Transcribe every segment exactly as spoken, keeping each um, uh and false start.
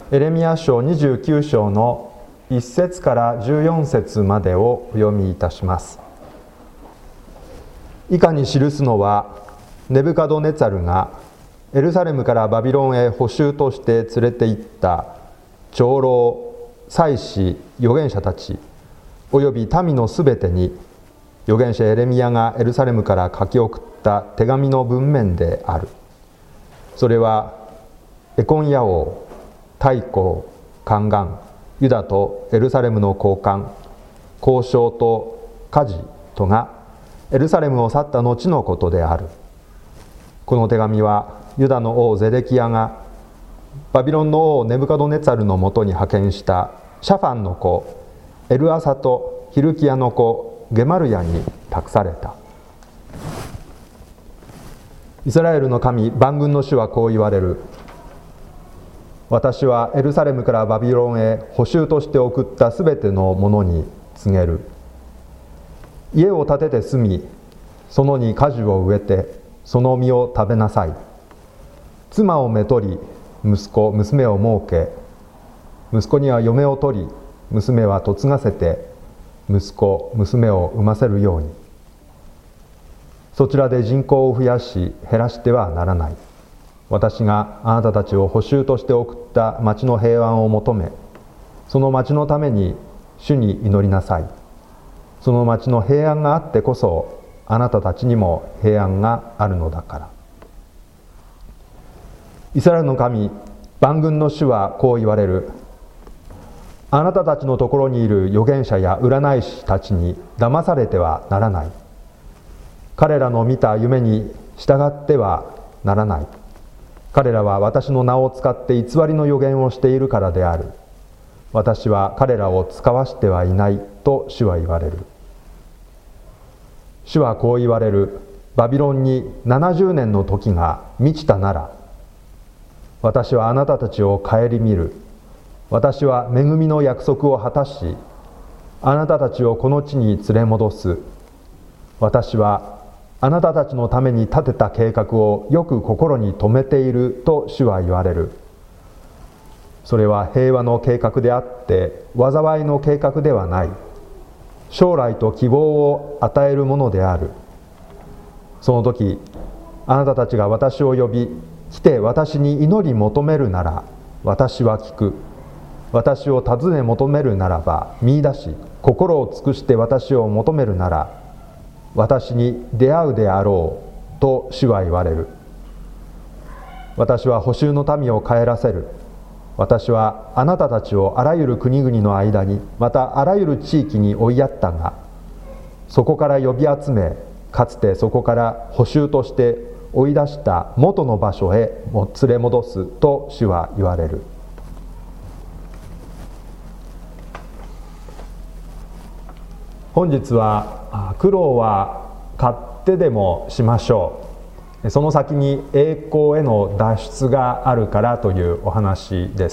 エレミヤ書にじゅうきゅう章のいっ節からじゅうよん節までをお読みいたします。以下に記すのは、ネブカドネツァルがエルサレムからバビロンへ捕囚として連れて行った長老、祭司、預言者たちおよび民のすべてに、預言者エレミヤがエルサレムから書き送った手紙の文面である。それはエコンヤ王、大公、宦官、ユダとエルサレムの高官、公将と家事とがエルサレムを去った後のことである。この手紙はユダの王ゼデキヤがバビロンの王ネブカドネツァルのもとに派遣したシャファンの子エルアサとヒルキヤの子ゲマルヤに託された。イスラエルの神万軍の主はこう言われる。私はエルサレムからバビロンへ捕囚として送ったすべてのものに告げる。家を建てて住み、そのに果樹を植えてその実を食べなさい。妻をめとり、息子娘を設け、息子には嫁を取り、娘は嫁がせて息子娘を産ませるように。そちらで人口を増やし減らしてはならない。私があなたたちを捕囚として送った町の平安を求め、その町のために主に祈りなさい。その町の平安があってこそあなたたちにも平安があるのだから。イスラエルの神万軍の主はこう言われる。あなたたちのところにいる預言者や占い師たちに騙されてはならない。彼らの見た夢に従ってはならない。彼らは私の名を使って偽りの預言をしているからである。私は彼らを使わしてはいないと主は言われる。主はこう言われる。バビロンにななじゅうねんの時が満ちたなら、私はあなたたちを顧みる。私は恵みの約束を果たし、あなたたちをこの地に連れ戻す。私はあなたたちのために立てた計画をよく心に留めていると主は言われる。それは平和の計画であって災いの計画ではない。将来と希望を与えるものである。その時あなたたちが私を呼び来て私に祈り求めるなら私は聞く。私を尋ね求めるならば見出し、心を尽くして私を求めるなら私に出会うであろうと主は言われる。私は捕囚の民を帰らせる。私はあなたたちをあらゆる国々の間に、またあらゆる地域に追いやったが、そこから呼び集め、かつてそこから捕囚として追い出した元の場所へも連れ戻すと主は言われる。本日は苦労は買ってでもしましょう。その先に栄光への脱出があるからというお話です。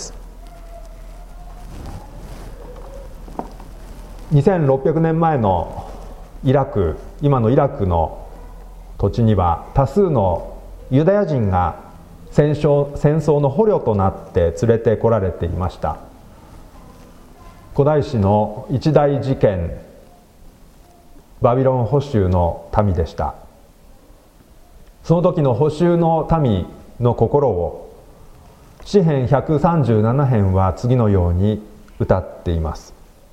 にせんろっぴゃくねんまえのイラク、今のイラクの土地には多数のユダヤ人が戦争、戦争の捕虜となって連れてこられていました。古代史の一大事件、バビロン捕囚の民でした。その時の捕囚の民の心を詩編ひゃくさんじゅうなな編は次のように歌っています。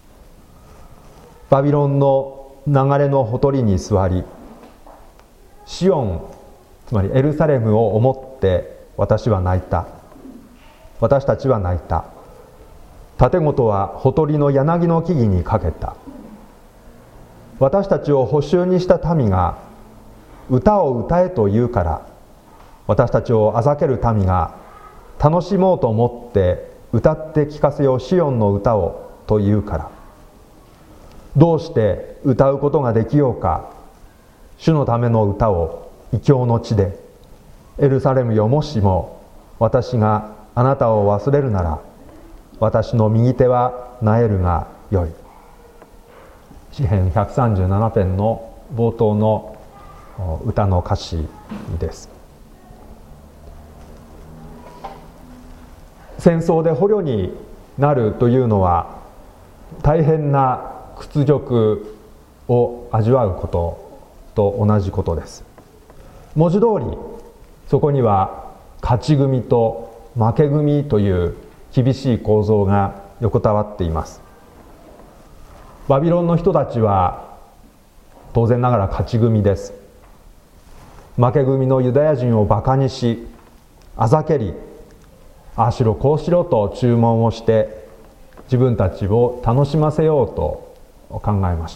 バビロンの流れのほとりに座り、シオン、つまりエルサレムを思って私は泣いた。私たちは泣いた。建物はほとりの柳の木々にかけた。私たちを捕囚にした民が歌を歌えと言うから、私たちをあざける民が楽しもうと思って歌って聞かせようシオンの歌をと言うから、どうして歌うことができようか。主のための歌を異教の地で。エルサレムよ、もしも私があなたを忘れるなら、私の右手はなえるがよい。詩編ひゃくさんじゅうなな編の冒頭の歌の歌詞です。 戦争で捕虜になるというのは大変な屈辱を味わうことと同じことです。文字通りそこには勝ち組と負け組という厳しい構造が横たわっています。バビロンの人たちは当然ながら勝ち組です。負け組のユダヤ人をバカにし、あざけり、ああしろこうしろと注文をして自分たちを楽しませようと考えました。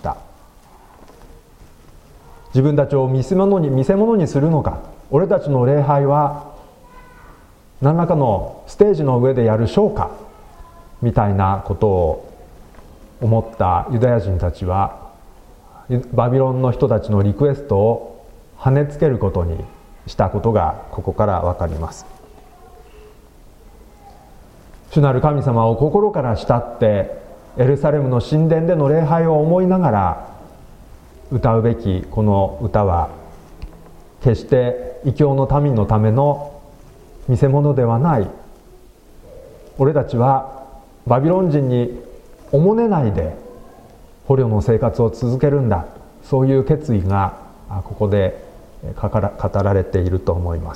自分たちを見せ物に見せ物にするのか、俺たちの礼拝は何らかのステージの上でやるショーかみたいなことを思ったユダヤ人たちはバビロンの人たちのリクエストを跳ねつけることにしたことがここから分かります。主なる神様を心から慕ってエルサレムの神殿での礼拝を思いながら歌うべきこの歌は決して異教の民のための見せ物ではない。俺たちはバビロン人におもねないで捕虜の生活を続けるんだ、そういう決意がここで語られていると思います。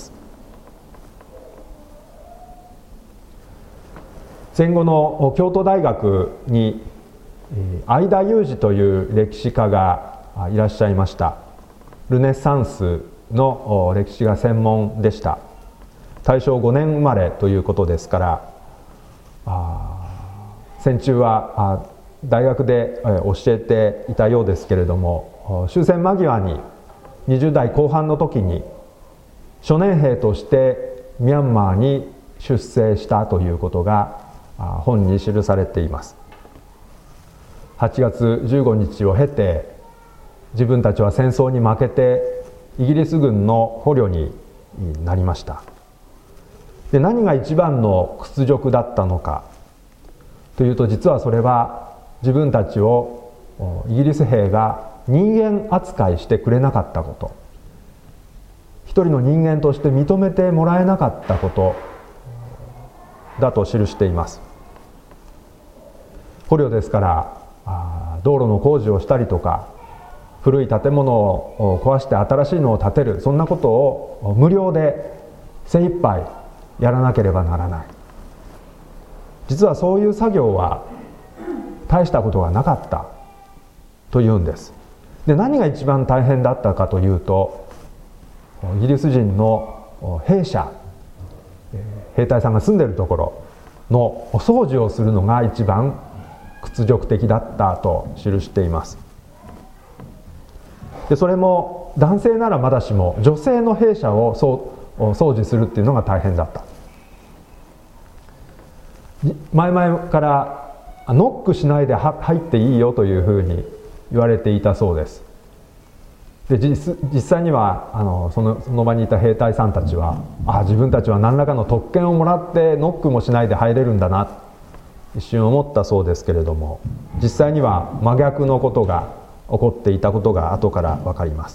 戦後の京都大学に相田裕二という歴史家がいらっしゃいました。ルネサンスの歴史が専門でした。大正ごねん生まれということですから、あ戦中は大学で教えていたようですけれども、終戦間際ににじゅう代後半の時に初年兵としてミャンマーに出征したということが本に記されています。はちがつじゅうごにちを経て自分たちは戦争に負けてイギリス軍の捕虜になりました。で、何が一番の屈辱だったのかというと、実はそれは自分たちをイギリス兵が人間扱いしてくれなかったこと、一人の人間として認めてもらえなかったことだと記しています。捕虜ですから道路の工事をしたりとか、古い建物を壊して新しいのを建てる、そんなことを無料で精一杯やらなければならない。実はそういう作業は大したことがなかったというんです。で、何が一番大変だったかというと、イギリス人の兵舎、兵隊さんが住んでいるところのお掃除をするのが一番屈辱的だったと記しています。で、それも男性ならまだしも女性の兵舎を掃除するっていうのが大変だった。前々からノックしないで入っていいよというふうに言われていたそうです。で、実, 実際にはあの そ, のその場にいた兵隊さんたちは、あ、自分たちは何らかの特権をもらってノックもしないで入れるんだな、一瞬思ったそうですけれども、実際には真逆のことが起こっていたことが後から分かります。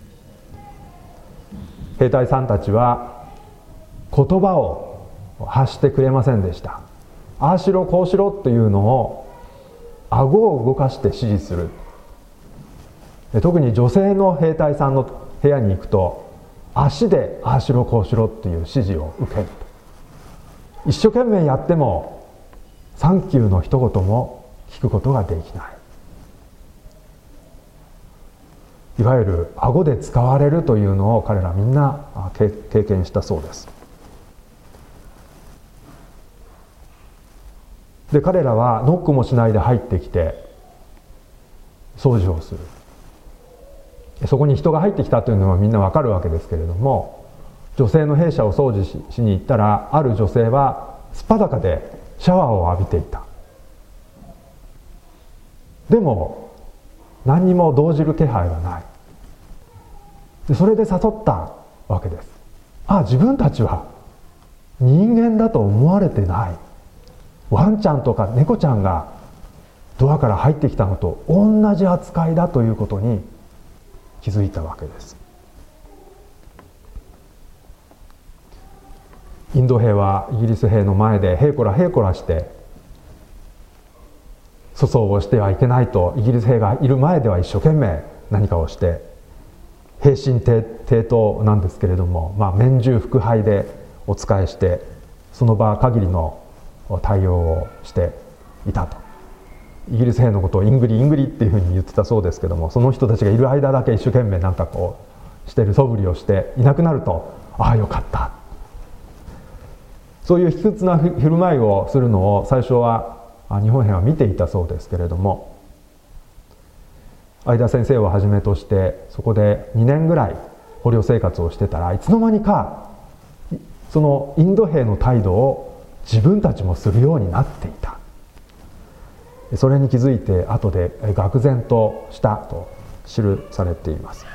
兵隊さんたちは言葉を発してくれませんでした。ああしろこうしろっていうのを顎を動かして指示する。特に女性の兵隊さんの部屋に行くと、足でああしろこうしろっていう指示を受ける。一生懸命やってもサンキューの一言も聞くことができない。いわゆる顎で使われるというのを彼らみんな経験したそうです。で、彼らはノックもしないで入ってきて掃除をする。そこに人が入ってきたというのはみんなわかるわけですけれども、女性の兵舎を掃除 し, しに行ったら、ある女性はすっぱだかでシャワーを浴びていた。でも何にも動じる気配はない。で、それで誘ったわけです。あ、自分たちは人間だと思われてない。ワンちゃんとか猫ちゃんがドアから入ってきたのと同じ扱いだということに気づいたわけです。 インド兵はイギリス兵の前でへいこらへいこらして粗相をしてはいけないと、イギリス兵がいる前では一生懸命何かをして平身低頭なんですけれども、まあ、面従腹背でお仕えしてその場限りの対応をしていたと。イギリス兵のことをイングリイングリっていうふうに言ってたそうですけども、その人たちがいる間だけ一生懸命なんかこうしてる素振りをしていなくなると、ああよかった、そういう卑屈な振る舞いをするのを最初は日本兵は見ていたそうですけれども、相田先生をはじめとしてそこでにねんぐらい捕虜生活をしてたら、いつの間にかそのインド兵の態度を自分たちもするようになっていた。それに気づいて後で愕然としたと記されています。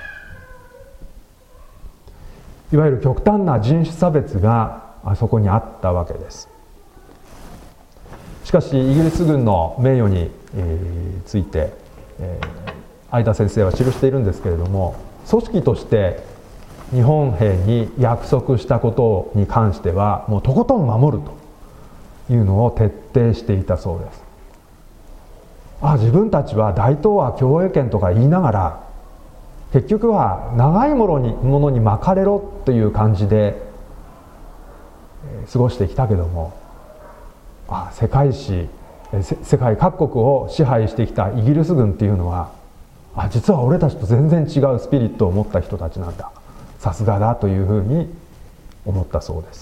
いわゆる極端な人種差別がそこにあったわけです。しかしイギリス軍の名誉について相田先生は記しているんですけれども、組織として日本兵に約束したことに関してはもうとことん守るというのを徹底していたそうです。ああ、自分たちは大東亜共栄圏とか言いながら結局は長いものにものに巻かれろという感じで過ごしてきたけども、ああ、世界史世界各国を支配してきたイギリス軍っていうのは、あ、実は俺たちと全然違うスピリットを持った人たちなんだ、さすがだというふうに思ったそうです。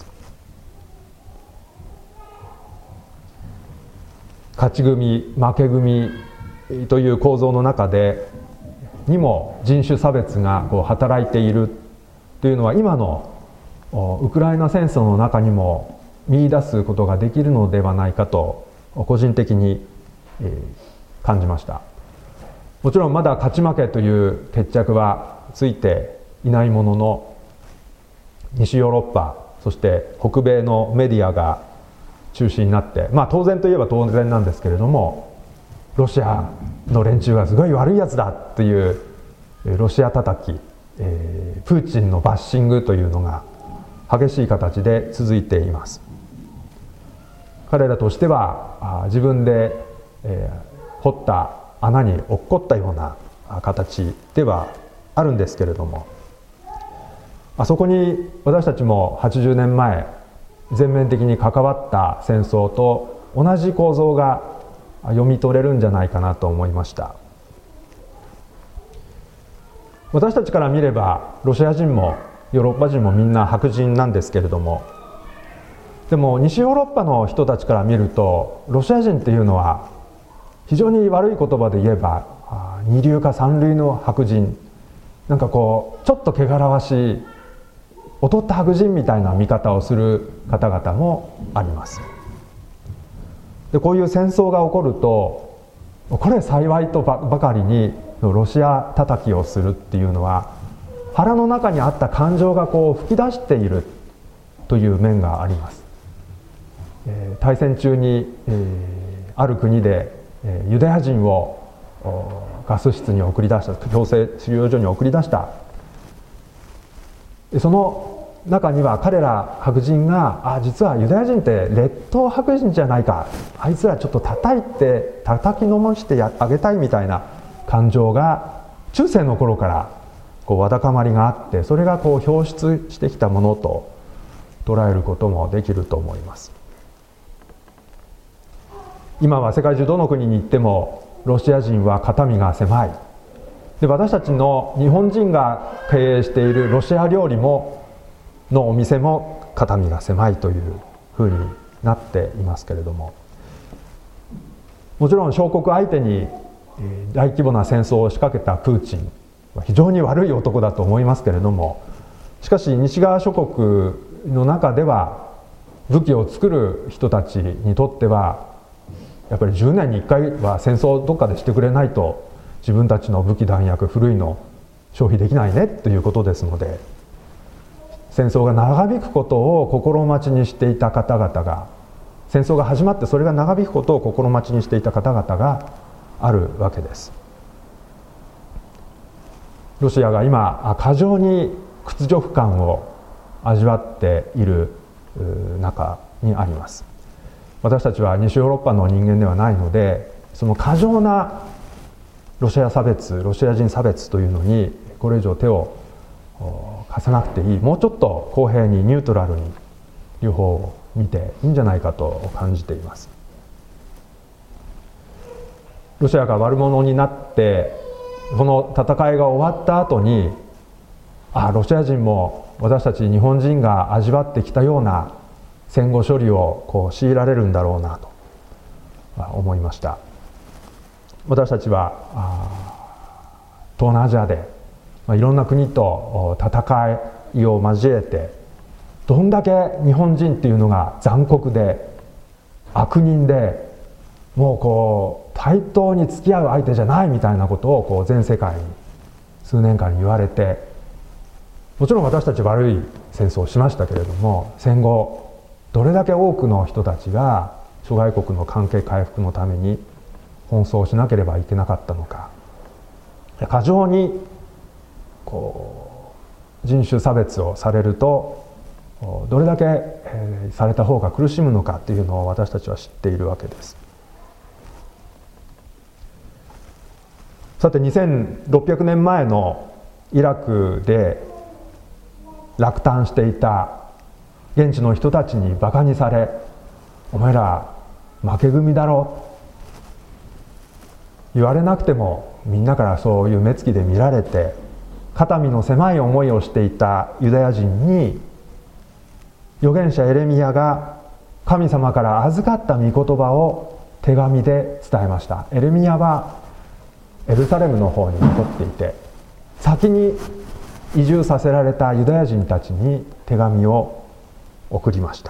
勝ち組負け組という構造の中でにも人種差別がこう働いているというのは、今のウクライナ戦争の中にも見出すことができるのではないかと個人的に感じました。もちろんまだ勝ち負けという決着はついていないものの、西ヨーロッパそして北米のメディアが中心になって、まあ当然といえば当然なんですけれども、ロシアの連中はすごい悪いやつだっていうロシア叩き、えー、プーチンのバッシングというのが激しい形で続いています。彼らとしては自分で、えー、掘った穴に落っこったような形ではあるんですけれども、あそこに私たちもはちじゅうねんまえ全面的に関わった戦争と同じ構造が読み取れるんじゃないかなと思いました。私たちから見ればロシア人もヨーロッパ人もみんな白人なんですけれども、でも西ヨーロッパの人たちから見るとロシア人っていうのは非常に悪い言葉で言えば二流か三流の白人、なんかこうちょっと汚らわしい劣った白人みたいな見方をする方々もあります。でこういう戦争が起こると、これ幸いとばかりにロシア叩きをするっていうのは、腹の中にあった感情がこう吹き出しているという面があります。えー、大戦中に、えー、ある国で、えー、ユダヤ人をガス室に送り出した、強制収容所に送り出した。その中には彼ら白人が、あ、実はユダヤ人って劣等白人じゃないか、あいつらちょっと叩いて叩きのもしてあげたいみたいな感情が中世の頃からこうわだかまりがあって、それがこう表出してきたものと捉えることもできると思います。今は世界中どの国に行ってもロシア人は肩身が狭い。で私たちの日本人が経営しているロシア料理ものお店も肩身が狭いというふうになっていますけれども、もちろん小国相手に大規模な戦争を仕掛けたプーチンは非常に悪い男だと思いますけれども、しかし西側諸国の中では武器を作る人たちにとってはやっぱりじゅうねんにいっかいは戦争をどっかでしてくれないと自分たちの武器弾薬古いの消費できないねということですので、戦争が長引くことを心待ちにしていた方々が、戦争が始まってそれが長引くことを心待ちにしていた方々があるわけです。ロシアが今過剰に屈辱感を味わっている中にあります。私たちは西ヨーロッパの人間ではないので、その過剰なロシア差別、ロシア人差別というのにこれ以上手を貸さなくていい、もうちょっと公平にニュートラルに両方を見ていいんじゃないかと感じています。ロシアが悪者になってこの戦いが終わった後に、ああロシア人も私たち日本人が味わってきたような戦後処理をこう強いられるんだろうなと思いました。私たちは東南アジアでいろんな国と戦いを交えて、どんだけ日本人っていうのが残酷で悪人で、もうこう対等に付き合う相手じゃないみたいなことをこう全世界に数年間言われて、もちろん私たち悪い戦争をしましたけれども、戦後どれだけ多くの人たちが諸外国の関係回復のために奔走しなければいけなかったのか、過剰にこう人種差別をされるとどれだけ、えー、された方が苦しむのかというのを私たちは知っているわけです。さてにせんろっぴゃくねんまえのイラクで落胆していた現地の人たちにバカにされ、お前ら負け組だろ言われなくてもみんなからそういう目つきで見られて、肩身の狭い思いをしていたユダヤ人に預言者エレミヤが神様から預かった御言葉を手紙で伝えました。エレミヤはエルサレムの方に残っていて、先に移住させられたユダヤ人たちに手紙を送りました。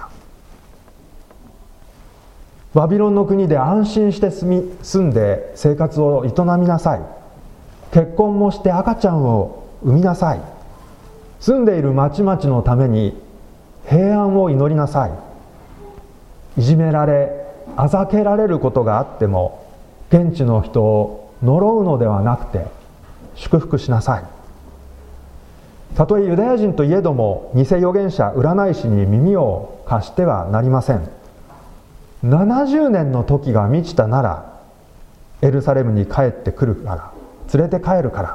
バビロンの国で安心して住み住んで生活を営みなさい。結婚もして赤ちゃんを産みなさい。住んでいる町々のために平安を祈りなさい。いじめられあざけられることがあっても現地の人を呪うのではなくて祝福しなさい。たとえユダヤ人といえども偽預言者占い師に耳を貸してはなりません。ななじゅうねんの時が満ちたならエルサレムに帰ってくるから、連れて帰るから、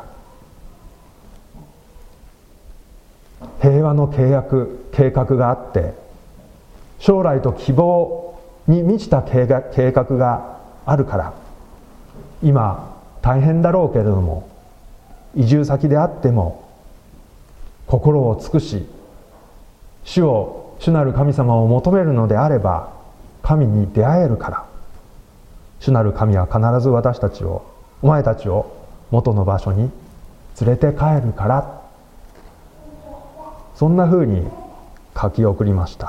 平和の契約計画があって将来と希望に満ちた計画、計画があるから、今大変だろうけれども移住先であっても心を尽くし主を主なる神様を求めるのであれば神に出会えるから、主なる神は必ず私たちを、お前たちを元の場所に連れて帰るから、そんなふうに書き送りました。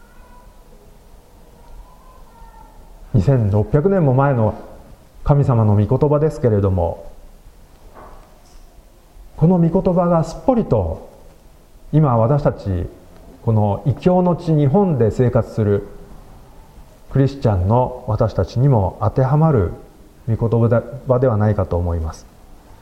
にせんろっぴゃくねんも前の神様の御言葉ですけれども、この御言葉がすっぽりと今私たちこの異教の地日本で生活するクリスチャンの私たちにも当てはまる御言葉ではないかと思います。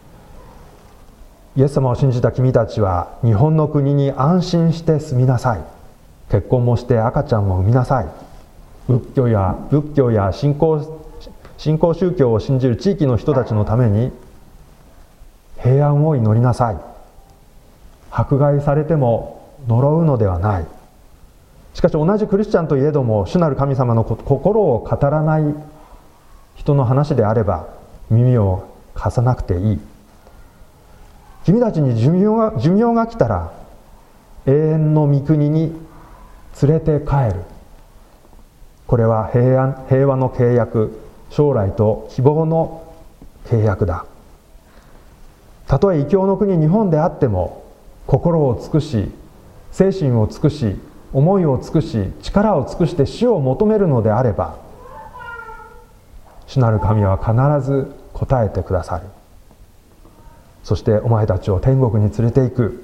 イエス様を信じた君たちは日本の国に安心して住みなさい。結婚もして赤ちゃんも産みなさい。仏教や仏教や信仰信仰宗教を信じる地域の人たちのために平安を祈りなさい。迫害されても呪うのではない。しかし同じクリスチャンといえども主なる神様の心を語らない人の話であれば耳を貸さなくていい。君たちに寿命が、寿命が来たら永遠の御国に連れて帰る。これは平安、平和の契約、将来と希望の契約だ。たとえ異教の国日本であっても心を尽くし精神を尽くし思いを尽くし力を尽くして主を求めるのであれば主なる神は必ず答えてくださる。そしてお前たちを天国に連れて行く、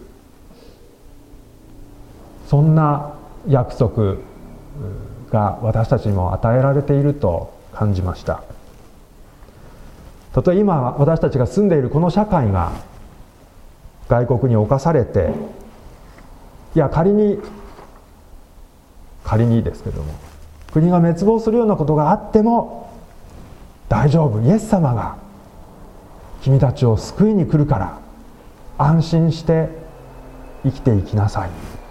そんな約束が私たちにも与えられていると感じました。たとえ今私たちが住んでいるこの社会が外国に侵されて、いや仮に仮にですけども、国が滅亡するようなことがあっても大丈夫、イエス様が君たちを救いに来るから安心して生きていきなさい。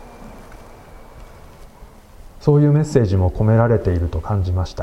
そういうメッセージも込められていると感じました。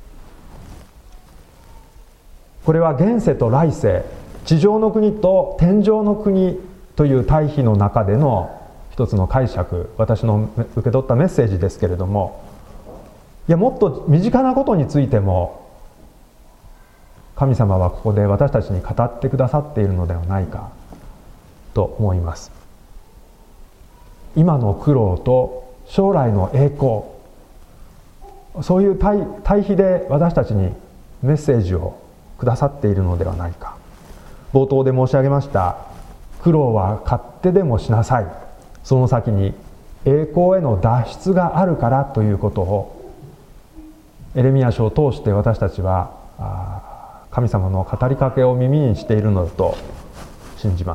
これは現世と来世、地上の国と天上の国という対比の中での一つの解釈、私の受け取ったメッセージですけれども、いやもっと身近なことについても神様はここで私たちに語ってくださっているのではないかと思います。今の苦労と将来の栄光、そういう 対, 対比で私たちにメッセージをくださっているのではないか。冒頭で申し上げました苦労は勝手でもしなさい、その先に栄光への脱出があるからということをエレミヤ書を通して私たちは神様の語りかけを耳にしているのだと信じます。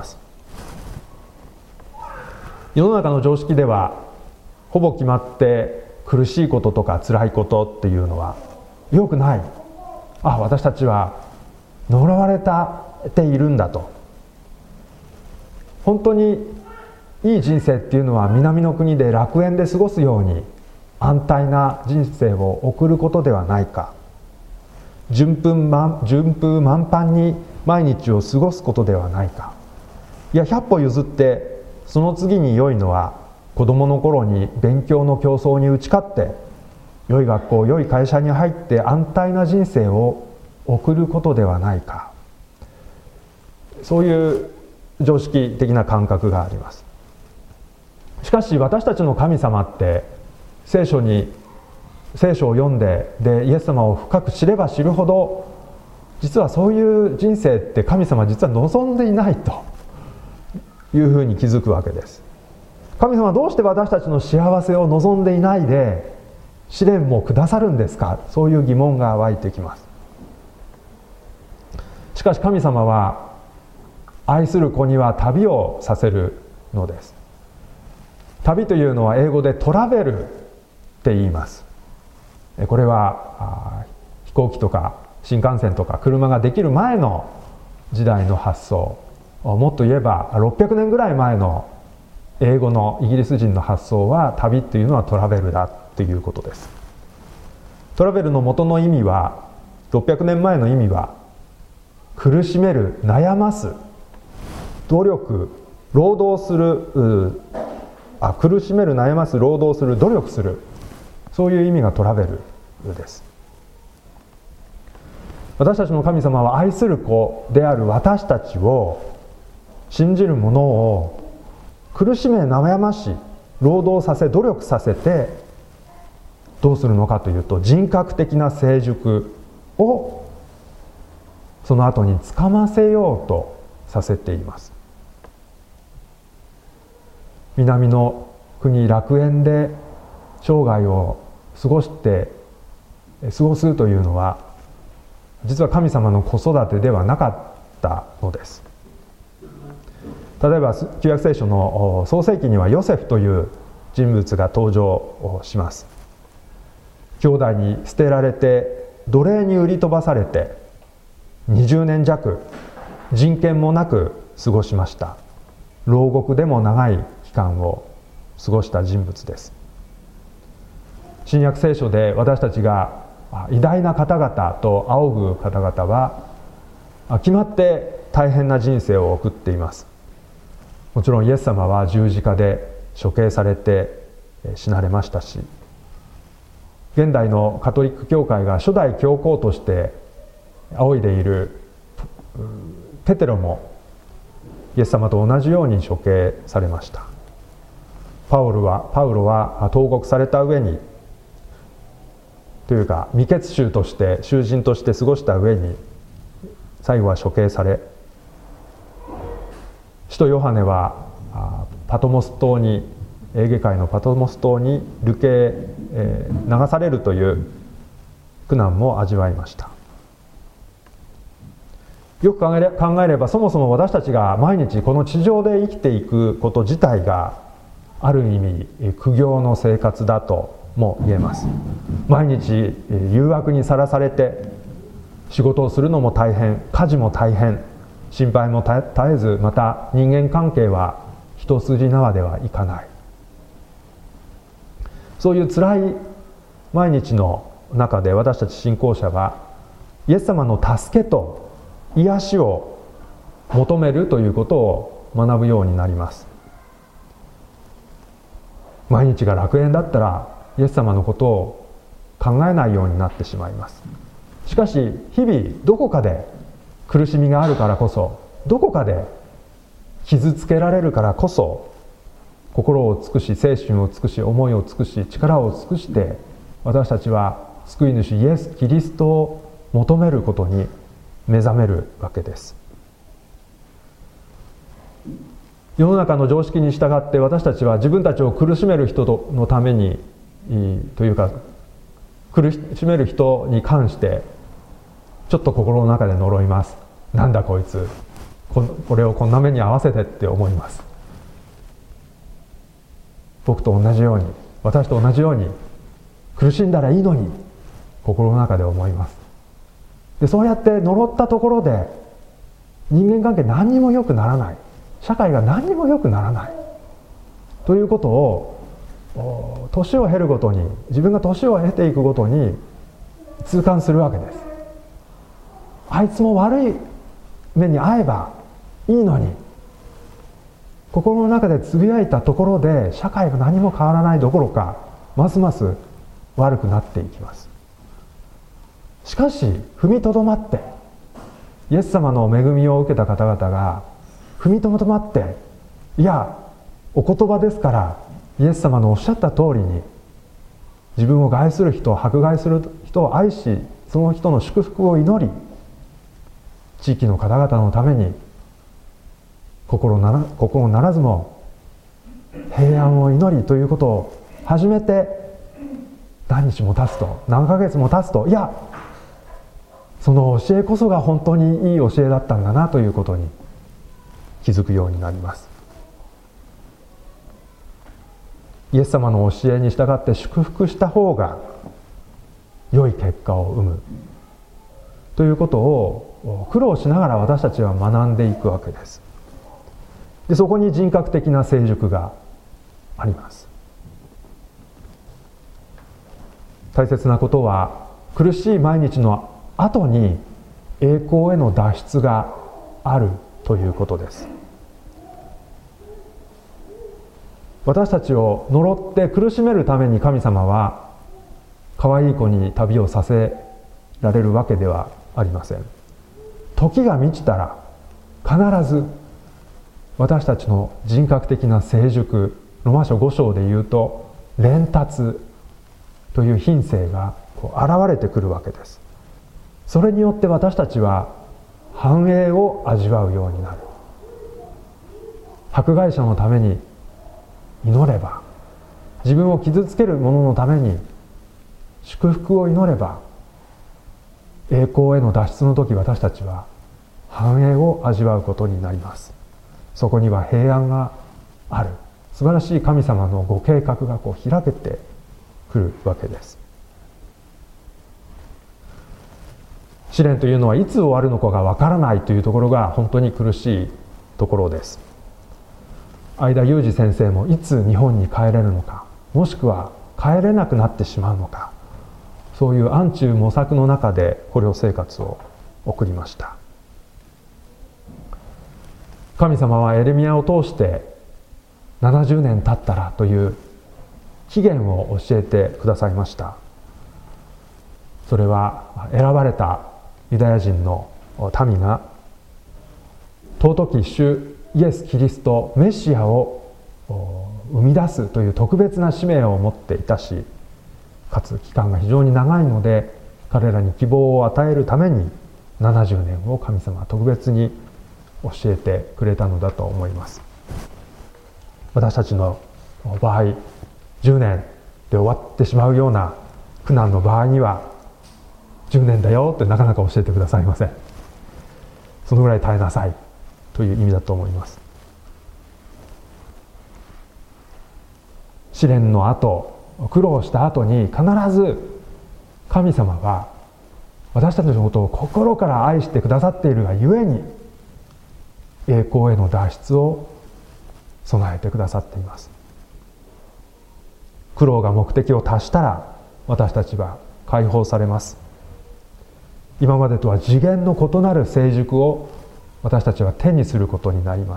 世の中の常識ではほぼ決まって苦しいこととか辛いことっていうのは良くない、あ、私たちは呪われているんだと、本当にいい人生っていうのは南の国で楽園で過ごすように安泰な人生を送ることではないか、順風満、順風満帆に毎日を過ごすことではないか。いや百歩譲ってその次に良いのは子供の頃に勉強の競争に打ち勝って良い学校良い会社に入って安泰な人生を送ることではないか。そういう常識的な感覚があります。しかし私たちの神様って聖書に聖書を読んででイエス様を深く知れば知るほど実はそういう人生って神様実は望んでいないというふうに気づくわけです。神様はどうして私たちの幸せを望んでいないで試練もくださるんですか、そういう疑問が湧いてきます。しかし神様は愛する子には旅をさせるのです。旅というのは英語でトラベルって言います。これは飛行機とか新幹線とか車ができる前の時代の発想、もっと言えばろっぴゃくねんぐらい前の英語のイギリス人の発想は旅っていうのはトラベルだということです。トラベルの元の意味はろっぴゃくねんまえの意味は苦しめる、悩ます、努力、労働する、あ苦しめる、悩ます、労働する、努力する、そういう意味がトラベルです。私たちの神様は愛する子である私たちを信じる者を苦しめ悩まし労働させ努力させてどうするのかというと人格的な成熟をその後につかませようとさせています。南の国楽園で生涯を過ごして過ごすというのは実は神様の子育てではなかったのです。例えば旧約聖書の創世記にはヨセフという人物が登場します。兄弟に捨てられて奴隷に売り飛ばされてにじゅうねん弱人権もなく過ごしました。牢獄でも長い期間を過ごした人物です。新約聖書で私たちが偉大な方々と仰ぐ方々は決まって大変な人生を送っています。もちろんイエス様は十字架で処刑されて死なれましたし、現代のカトリック教会が初代教皇として仰いでいるペテロもイエス様と同じように処刑されました。パウロはパウロは投獄された上にというか未決囚として囚人として過ごした上に最後は処刑され、使徒ヨハネはパトモス島にエーゲ海のパトモス島に流刑、えー、流されるという苦難も味わいました。よく考えれ、考えればそもそも私たちが毎日この地上で生きていくこと自体がある意味苦行の生活だとも言えます。毎日誘惑にさらされて仕事をするのも大変、家事も大変、心配も絶えず、また人間関係は一筋縄ではいかない。そういう辛い毎日の中で私たち信仰者はイエス様の助けと癒しを求めるということを学ぶようになります。毎日が楽園だったらイエス様のことを考えないようになってしまいます。しかし日々どこかで苦しみがあるからこそ、どこかで傷つけられるからこそ、心を尽くし、精神を尽くし、思いを尽くし、力を尽くして私たちは救い主イエス・キリストを求めることに目覚めるわけです。世の中の常識に従って私たちは自分たちを苦しめる人のためにというか苦しめる人に関してちょっと心の中で呪います。なんだこいつ、これをこんな目に合わせてって思います。僕と同じように、私と同じように苦しんだらいいのに心の中で思います。でそうやって呪ったところで人間関係何にも良くならない、社会が何にも良くならないということを年を経るごとに、自分が年を経ていくごとに痛感するわけです。あいつも悪い目に遭えばいいのに、心の中でつぶやいたところで社会が何も変わらないどころかますます悪くなっていきます。しかし踏みとどまって、イエス様の恵みを受けた方々が踏みとどまって、いやお言葉ですからイエス様のおっしゃった通りに自分を害する人、迫害する人を愛し、その人の祝福を祈り、地域の方々のために心なら心ならずも平安を祈りということを始めて何日も経つと、何ヶ月も経つと、いやその教えこそが本当にいい教えだったんだなということに気づくようになります。イエス様の教えに従って祝福した方が良い結果を生むということを苦労しながら私たちは学んでいくわけです。でそこに人格的な成熟があります。大切なことは苦しい毎日の後に栄光への脱出があるということです。私たちを呪って苦しめるために神様は可愛い子に旅をさせられるわけではありません。時が満ちたら必ず私たちの人格的な成熟、ロマ書ご章でいうと連達という品性がこう現れてくるわけです。それによって私たちは繁栄を味わうようになる。迫害者のために祈れば、自分を傷つける者のために祝福を祈れば、栄光への脱出の時私たちは繁栄を味わうことになります。そこには平安がある、素晴らしい神様のご計画がこう開けてくるわけです。試練というのはいつ終わるのかがわからないというところが本当に苦しいところです。相田裕二先生もいつ日本に帰れるのか、もしくは帰れなくなってしまうのか、そういう暗中模索の中で捕虜生活を送りました。神様はエレミヤを通してななじゅうねん経ったらという期限を教えてくださいました。それは選ばれたユダヤ人の民が尊き主イエス・キリストメシアを生み出すという特別な使命を持っていたし、かつ期間が非常に長いので彼らに希望を与えるためにななじゅうねんを神様は特別に教えてくれたのだと思います。私たちの場合じゅうねんで終わってしまうような苦難の場合にはじゅうねんだよってなかなか教えてくださいません。そのぐらい耐えなさいという意味だと思います。試練の後苦労した後に必ず神様は私たちのことを心から愛してくださっているがゆえに栄光への脱出を備えてくださっています。苦労が目的を達したら私たちは解放されます。今までとは次元の異なる成熟を私たちは手にすることになります。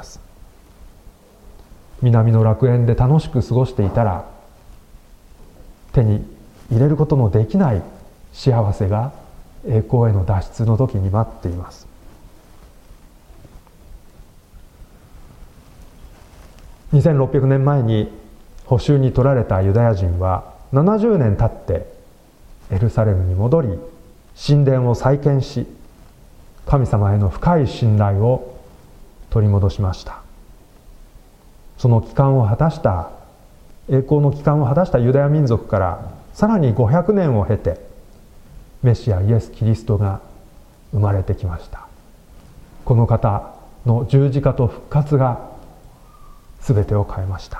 南の楽園で楽しく過ごしていたら手に入れることのできない幸せが栄光への脱出の時に待っています。にせんろっぴゃくねんまえに捕囚に取られたユダヤ人はななじゅうねん経ってエルサレムに戻り神殿を再建し神様への深い信頼を取り戻しました。その帰還を果たした栄光の帰還を果たしたユダヤ民族からさらにごひゃくねんを経てメシアイエス・キリストが生まれてきました。この方の十字架と復活が全てを変えました。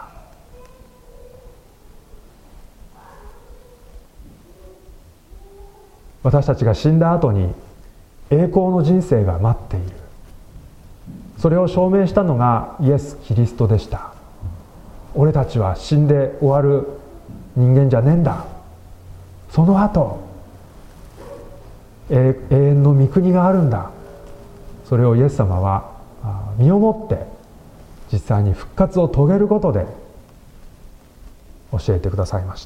私たちが死んだ後に栄光の人生が待っている。それを証明したのがイエス・キリストでした。俺たちは死んで終わる人間じゃねえんだ。その後永遠の御国があるんだ。それをイエス様は身をもって実際に復活を遂げることで教えてくださいました。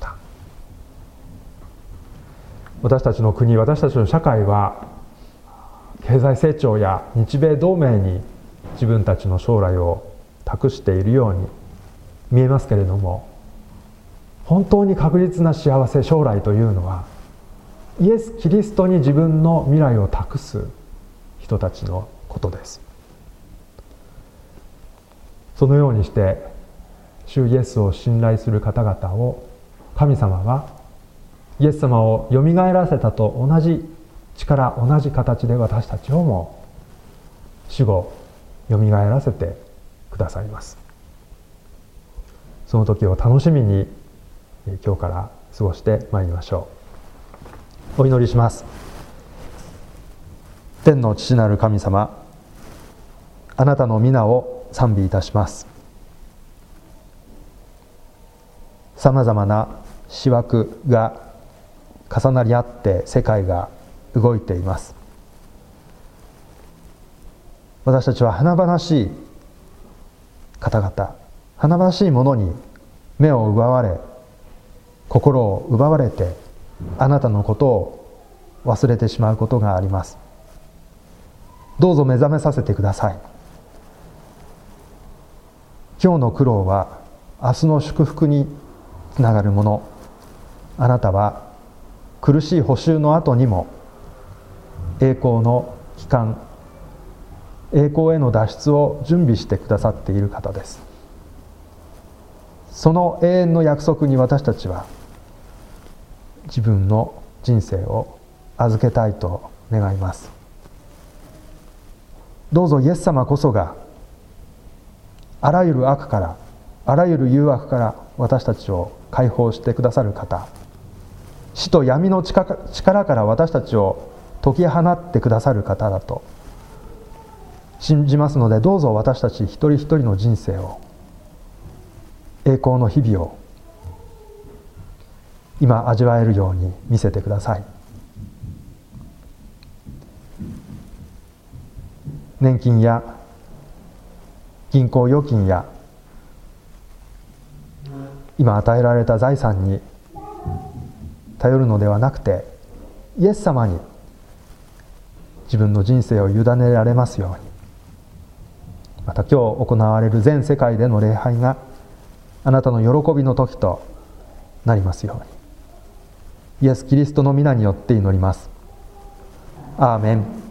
私たちの国、私たちの社会は経済成長や日米同盟に自分たちの将来を託しているように見えますけれども、本当に確実な幸せ、将来というのはイエス・キリストに自分の未来を託す人たちのことです。そのようにして主イエスを信頼する方々を神様はイエス様をよみがえらせたと同じ力、同じ形で私たちをも死後よみがえらせてくださいます。その時を楽しみに今日から過ごしてまいりましょう。お祈りします。天の父なる神様、あなたの皆を賛美いたします。さまざまな思惑が重なり合って世界が動いています。私たちは華々しい方々、華々しいものに目を奪われ、心を奪われて、あなたのことを忘れてしまうことがあります。どうぞ目覚めさせてください。今日の苦労は明日の祝福につながるもの。あなたは苦しい捕囚の後にも栄光の帰還、栄光への脱出を準備してくださっている方です。その永遠の約束に私たちは自分の人生を預けたいと願います。どうぞイエス様こそがあらゆる悪から、あらゆる誘惑から私たちを解放してくださる方、死と闇の力から私たちを解き放ってくださる方だと信じますので、どうぞ私たち一人一人の人生を、栄光の日々を今味わえるように見せてください。年金や銀行預金や今与えられた財産に頼るのではなくて、イエス様に自分の人生を委ねられますように、また今日行われる全世界での礼拝があなたの喜びの時となりますように、イエス・キリストの皆によって祈ります。アーメン。